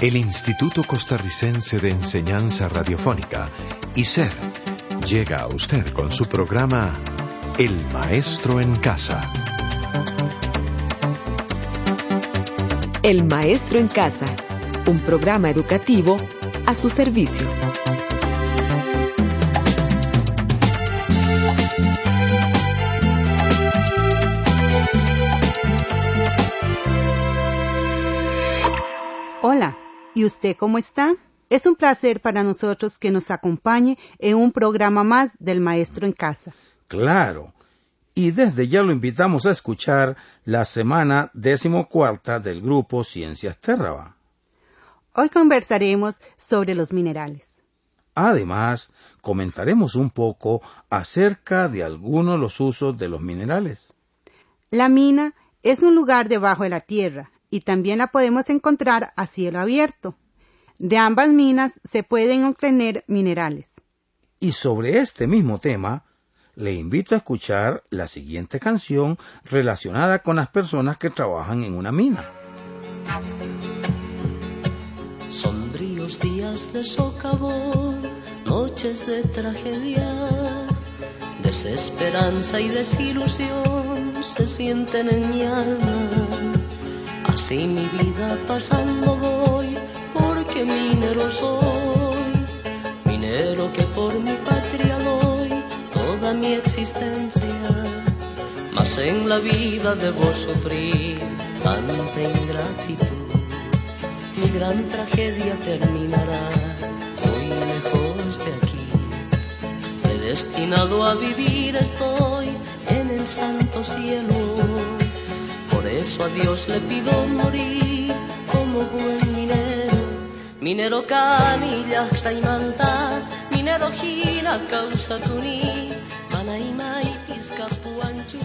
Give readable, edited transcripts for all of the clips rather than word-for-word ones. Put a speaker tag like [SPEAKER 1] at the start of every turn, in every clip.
[SPEAKER 1] El Instituto Costarricense de Enseñanza Radiofónica, ICER, llega a usted con su programa El Maestro en Casa.
[SPEAKER 2] El Maestro en Casa, un programa educativo a su servicio.
[SPEAKER 3] Hola, ¿y usted cómo está? Es un placer para nosotros que nos acompañe en un programa más del Maestro en Casa.
[SPEAKER 4] Claro, y desde ya lo invitamos a escuchar la semana 14ª del grupo Ciencias Terraba.
[SPEAKER 3] Hoy conversaremos sobre los minerales.
[SPEAKER 4] Además, comentaremos un poco acerca de algunos de los usos de los minerales.
[SPEAKER 3] La mina es un lugar debajo de la tierra y también la podemos encontrar a cielo abierto. De ambas minas se pueden obtener minerales.
[SPEAKER 4] Y sobre este mismo tema, le invito a escuchar la siguiente canción relacionada con las personas que trabajan en una mina.
[SPEAKER 5] Sombríos días de socavón, noches de tragedia, desesperanza y desilusión se sienten en mi alma. Así mi vida pasando voy, porque minero soy, minero que por mi patria doy toda mi existencia. Mas en la vida debo sufrir tanta ingratitud, mi gran tragedia terminará muy lejos de aquí. Predestinado a vivir estoy en el santo cielo. Por eso a Dios le pido morir como buen minero. Minero canilla hasta imanta, minero gira causa tuni, manaima y piscapuanchu,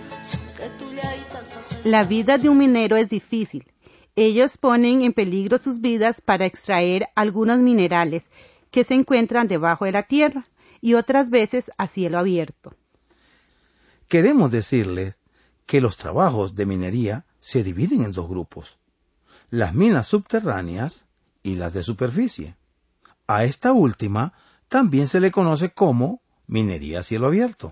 [SPEAKER 3] La vida de un minero es difícil. Ellos ponen en peligro sus vidas para extraer algunos minerales que se encuentran debajo de la tierra y otras veces a cielo abierto.
[SPEAKER 4] Queremos decirles que los trabajos de minería se dividen en dos grupos, las minas subterráneas y las de superficie. A esta última también se le conoce como minería a cielo abierto.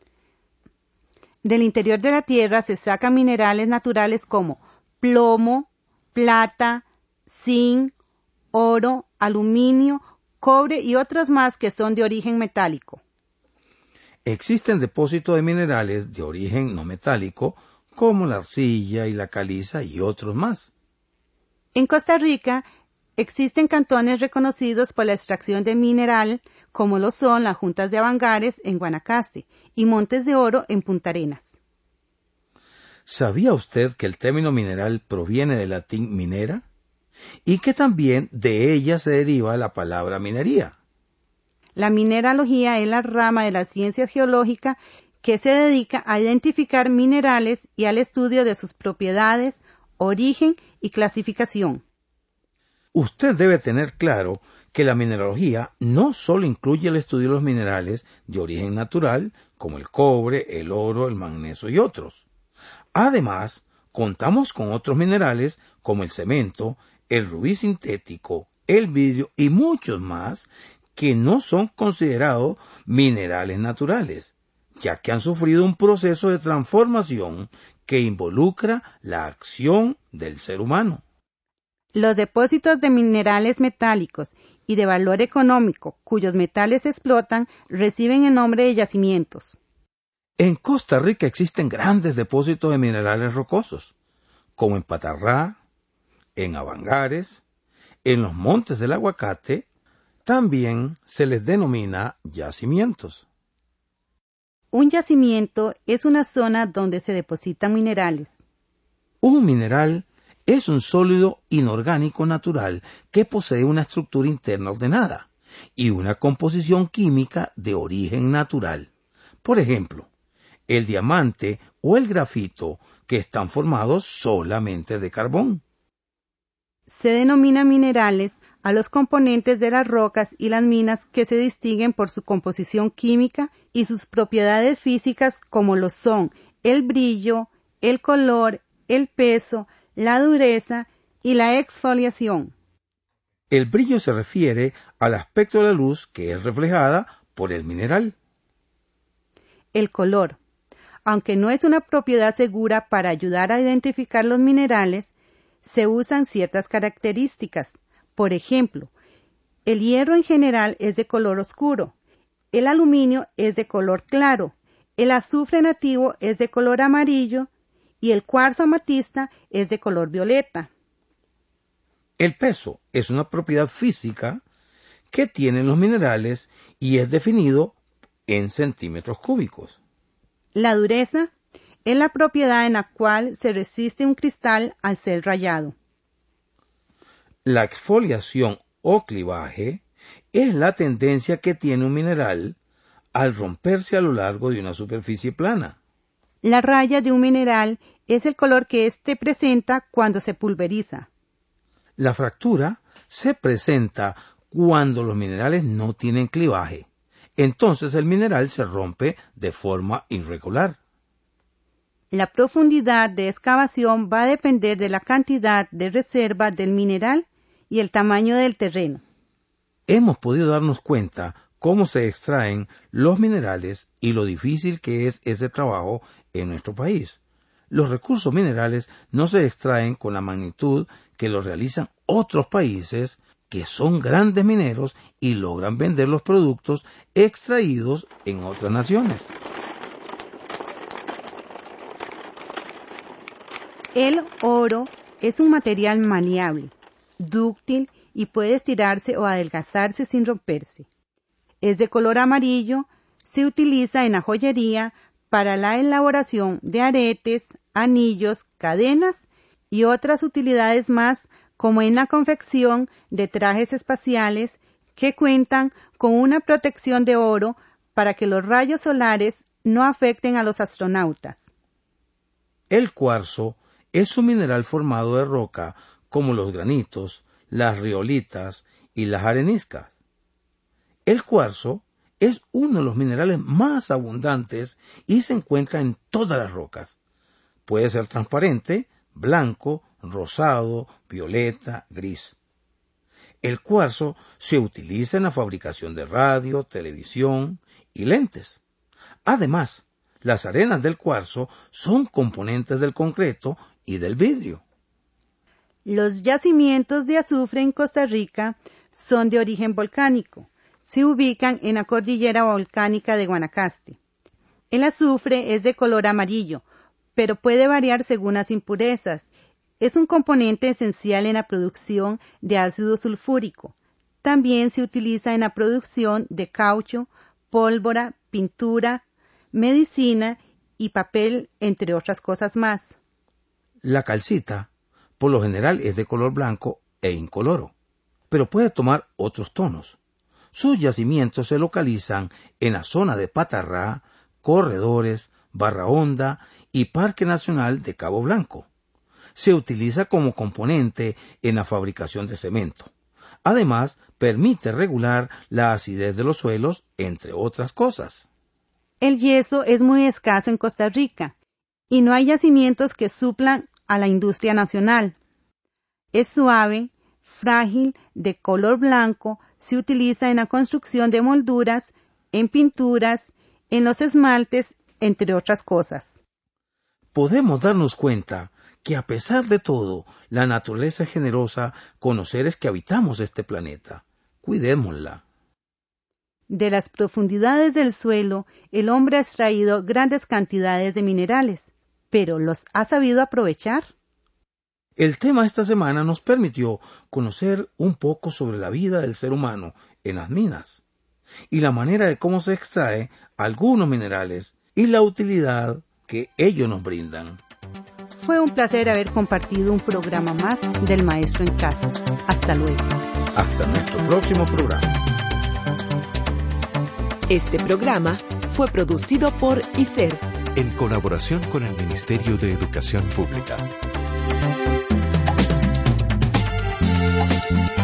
[SPEAKER 3] Del interior de la tierra se sacan minerales naturales como plomo, plata, zinc, oro, aluminio, cobre y otros más que son de origen metálico.
[SPEAKER 4] Existen depósitos de minerales de origen no metálico, como la arcilla y la caliza y otros más.
[SPEAKER 3] En Costa Rica existen cantones reconocidos por la extracción de mineral, como lo son las Juntas de Avangares en Guanacaste y Montes de Oro en Punta Arenas.
[SPEAKER 4] ¿Sabía usted que el término mineral proviene del latín minera? Y que también de ella se deriva la palabra minería.
[SPEAKER 3] La mineralogía es la rama de la ciencia geológica que se dedica a identificar minerales y al estudio de sus propiedades, origen y clasificación.
[SPEAKER 4] Usted debe tener claro que la mineralogía no solo incluye el estudio de los minerales de origen natural, como el cobre, el oro, el magnesio y otros. Además, contamos con otros minerales como el cemento, el rubí sintético, el vidrio y muchos más que no son considerados minerales naturales, ya que han sufrido un proceso de transformación que involucra la acción del ser humano.
[SPEAKER 3] Los depósitos de minerales metálicos y de valor económico cuyos metales se explotan reciben el nombre de yacimientos.
[SPEAKER 4] En Costa Rica existen grandes depósitos de minerales rocosos, como en Patarrá, en Avangares, en los Montes del Aguacate. También se les denomina yacimientos.
[SPEAKER 3] Un yacimiento es una zona donde se depositan minerales.
[SPEAKER 4] Un mineral es un sólido inorgánico natural que posee una estructura interna ordenada y una composición química de origen natural. Por ejemplo, el diamante o el grafito, que están formados solamente de carbón.
[SPEAKER 3] Se denomina minerales a los componentes de las rocas y las minas que se distinguen por su composición química y sus propiedades físicas, como lo son el brillo, el color, el peso, la dureza y la exfoliación.
[SPEAKER 4] El brillo se refiere al aspecto de la luz que es reflejada por el mineral.
[SPEAKER 3] El color. Aunque no es una propiedad segura para ayudar a identificar los minerales, se usan ciertas características. Por ejemplo, el hierro en general es de color oscuro, el aluminio es de color claro, el azufre nativo es de color amarillo y el cuarzo amatista es de color violeta.
[SPEAKER 4] El peso es una propiedad física que tienen los minerales y es definido en centímetros cúbicos.
[SPEAKER 3] La dureza es la propiedad en la cual se resiste un cristal al ser rayado.
[SPEAKER 4] La exfoliación o clivaje es la tendencia que tiene un mineral al romperse a lo largo de una superficie plana.
[SPEAKER 3] La raya de un mineral es el color que éste presenta cuando se pulveriza.
[SPEAKER 4] La fractura se presenta cuando los minerales no tienen clivaje. Entonces el mineral se rompe de forma irregular.
[SPEAKER 3] La profundidad de excavación va a depender de la cantidad de reserva del mineral y el tamaño del terreno.
[SPEAKER 4] Hemos podido darnos cuenta cómo se extraen los minerales y lo difícil que es ese trabajo en nuestro país. Los recursos minerales no se extraen con la magnitud que lo realizan otros países que son grandes mineros y logran vender los productos extraídos en otras naciones.
[SPEAKER 3] El oro es un material maleable, dúctil y puede estirarse o adelgazarse sin romperse. Es de color amarillo, se utiliza en la joyería para la elaboración de aretes, anillos, cadenas y otras utilidades más, como en la confección de trajes espaciales que cuentan con una protección de oro para que los rayos solares no afecten a los astronautas.
[SPEAKER 4] El cuarzo es un mineral formado de roca como los granitos, las riolitas y las areniscas. El cuarzo es uno de los minerales más abundantes y se encuentra en todas las rocas. Puede ser transparente, blanco, rosado, violeta, gris. El cuarzo se utiliza en la fabricación de radio, televisión y lentes. Además, las arenas del cuarzo son componentes del concreto y del vidrio.
[SPEAKER 3] Los yacimientos de azufre en Costa Rica son de origen volcánico. Se ubican en la cordillera volcánica de Guanacaste. El azufre es de color amarillo, pero puede variar según las impurezas. Es un componente esencial en la producción de ácido sulfúrico. También se utiliza en la producción de caucho, pólvora, pintura, medicina y papel, entre otras cosas más.
[SPEAKER 4] La calcita, por lo general, es de color blanco e incoloro, pero puede tomar otros tonos. Sus yacimientos se localizan en la zona de Patarrá, Corredores, Barra Honda y Parque Nacional de Cabo Blanco. Se utiliza como componente en la fabricación de cemento. Además, permite regular la acidez de los suelos, entre otras cosas.
[SPEAKER 3] El yeso es muy escaso en Costa Rica y no hay yacimientos que suplan a la industria nacional. Es suave, frágil, de color blanco, se utiliza en la construcción de molduras, en pinturas, en los esmaltes, entre otras cosas.
[SPEAKER 4] Podemos darnos cuenta que a pesar de todo, la naturaleza es generosa con los seres que habitamos este planeta. Cuidémosla.
[SPEAKER 3] De las profundidades del suelo, el hombre ha extraído grandes cantidades de minerales, pero ¿los ha sabido aprovechar?
[SPEAKER 4] El tema esta semana nos permitió conocer un poco sobre la vida del ser humano en las minas y la manera de cómo se extrae algunos minerales y la utilidad que ellos nos brindan.
[SPEAKER 3] Fue un placer haber compartido un programa más del Maestro en Casa. Hasta luego.
[SPEAKER 4] Hasta nuestro próximo programa.
[SPEAKER 2] Este programa fue producido por ICER,
[SPEAKER 1] en colaboración con el Ministerio de Educación Pública.